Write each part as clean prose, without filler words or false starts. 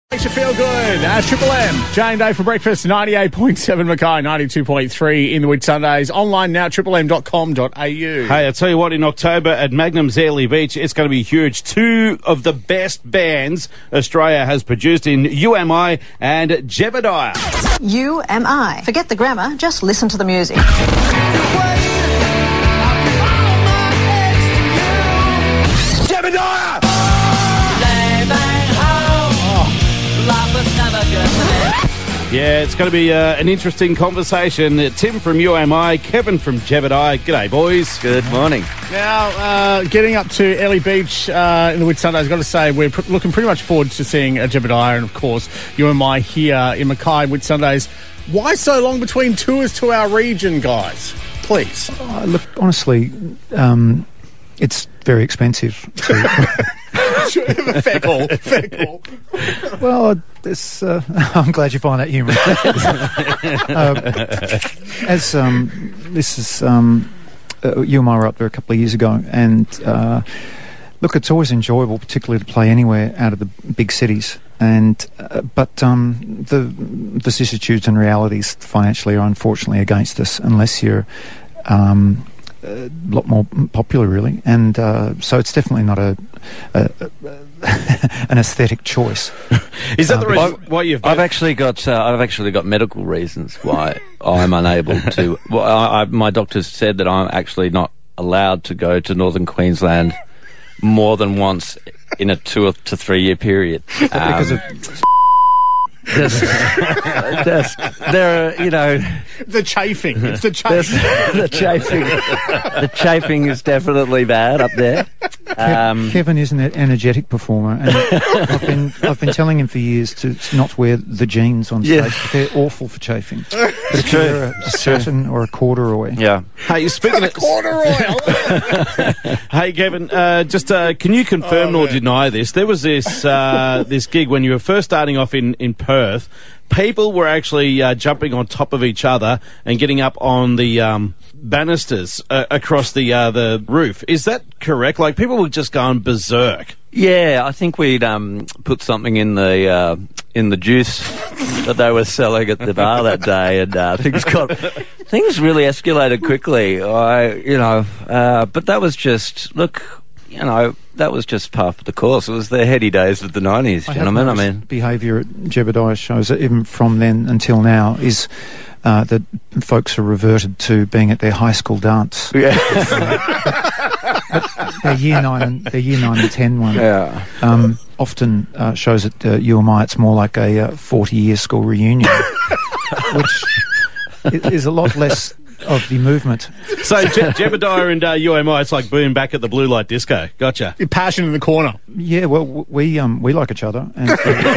Makes you feel good. Triple M. Jane Day for breakfast, 98.7 Mackay, 92.3 in the Whitsundays. Online now, triplem.com.au. Hey, I tell you what, in October at Magnum's Airlie Beach, it's going to be huge. Two of the best bands Australia has produced in UMI and Jebediah. UMI. Forget the grammar, just listen to the music. Jebediah! Yeah, it's going to be an interesting conversation. Tim from UMI, Kevin from Jebediah. G'day, boys. Good morning. Now, getting up to Airlie Beach in the Whitsundays, I've got to say, we're looking pretty much forward to seeing Jebediah and, of course, UMI here in Mackay Whitsundays. Why so long between tours to our region, guys? Please. Look, honestly, it's very expensive. Fair call. Well, I'm glad you find that humorous. UMI were up there a couple of years ago, and look, it's always enjoyable, particularly to play anywhere out of the big cities. But the vicissitudes and realities financially are unfortunately against us, unless you're a lot more popular, really. And so it's definitely not an aesthetic choice. Is that the reason why you've? I've actually got medical reasons why I'm unable to. Well, my doctors said that I'm actually not allowed to go to Northern Queensland more than once in a 2 to 3 year period. Because of there are, you know, the chafing. It's the chafing. The chafing is definitely bad up there. Kevin is an energetic performer, and I've been telling him for years to not wear the jeans on stage. Yeah. They're awful for chafing. But It's if you wear a satin or a corduroy. Yeah. Hey, speaking of corduroy. Hey, Kevin, can you confirm nor deny this? There was this this gig when you were first starting off in Perth. People were actually jumping on top of each other and getting up on the banisters across the roof. Is that correct? Like, people were just going berserk. Yeah, I think we'd put something in the juice that they were selling at the bar that day, and things really escalated quickly. But that was just that was just part of the course. It was the heady days of the 90s, gentlemen. Behaviour at Jebediah shows that even from then until now is that folks are reverted to being at their high school dance. Yeah. Their year 9 and 10 one. Yeah. Often shows at UMI it's more like a 40-year school reunion, which is a lot less of the movement. So Jebediah and UMI, it's like being back at the Blue Light Disco. Gotcha. Your passion in the corner. Yeah, well, we like each other. And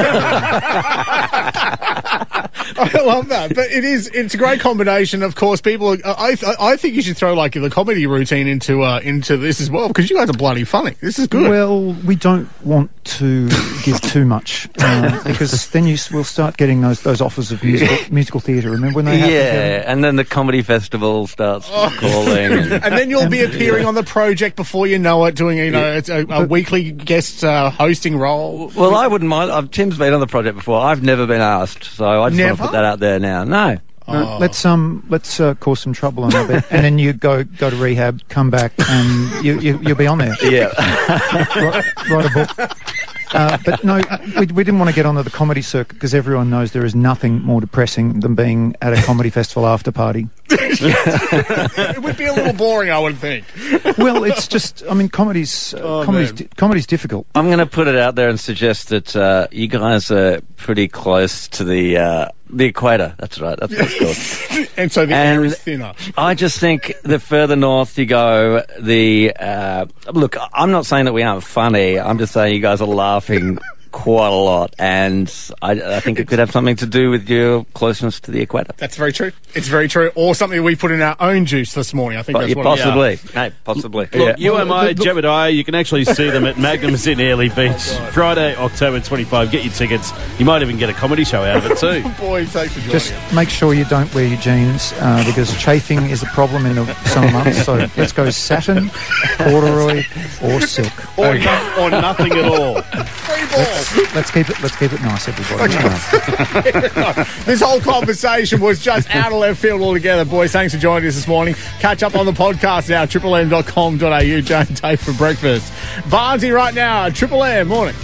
I love that, but it's a great combination. Of course, people. I think you should throw like the comedy routine into this as well, because you guys are bloody funny. This is good. Well, we don't want to give too much because then we'll start getting those offers of musical theatre. Remember when they happened? Yeah, and then the comedy festival starts calling, and then you'll be appearing on the project before you know it, doing a weekly guest hosting role. Well, I wouldn't mind. Tim's been on the project before. I've never been asked, so I just want to put that out there now. No. Let's cause some trouble on a bit, and then you go to rehab, come back, and you'll be on there. Yeah. write a book. But no, we didn't want to get onto the comedy circuit because everyone knows there is nothing more depressing than being at a comedy festival after party. It would be a little boring, I would think. Well, it's just, I mean, comedy's difficult. I'm going to put it out there and suggest that you guys are pretty close to the equator. That's right. That's what it's called. And so the air is thinner. I just think the further north you go, look, I'm not saying that we aren't funny. I'm just saying you guys are laughing quite a lot, and I think it could have something to do with your closeness to the equator. That's very true. It's very true. Or something we put in our own juice this morning. I think that's what possibly. Hey, possibly. Look, UMI, Jebediah, you can actually see them at Magnum's in Airlie Beach, Friday, October 25. Get your tickets. You might even get a comedy show out of it too. Boy, thanks for joining Just us. make sure you don't wear your jeans because chafing is a problem in the summer months. So let's go satin, corduroy, or silk. Or nothing at all. Let's keep it nice, everybody. This whole conversation was just out of left field altogether. Boys, thanks for joining us this morning. Catch up on the podcast now, triplem.com.au. Jane Tate for breakfast. Barnesy right now, Triple M, morning.